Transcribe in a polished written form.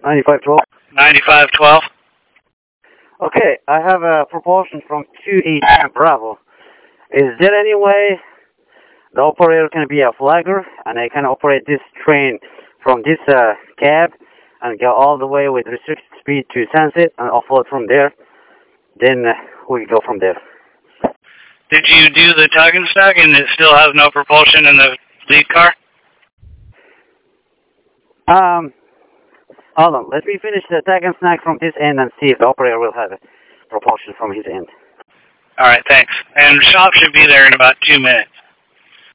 9512. 9512. Okay, I have a proposal from QE10 Bravo. Is there any way the operator can be a flagger and I can operate this train from this cab and go all the way with restricted speed to Sunset and offload from there? Then we go from there. Did you do the tug and snug and it still has no propulsion in the lead car? Hold on. Let me finish the tag and snag from this end and see if the operator will have a propulsion from his end. All right, thanks. And shop should be there in about 2 minutes.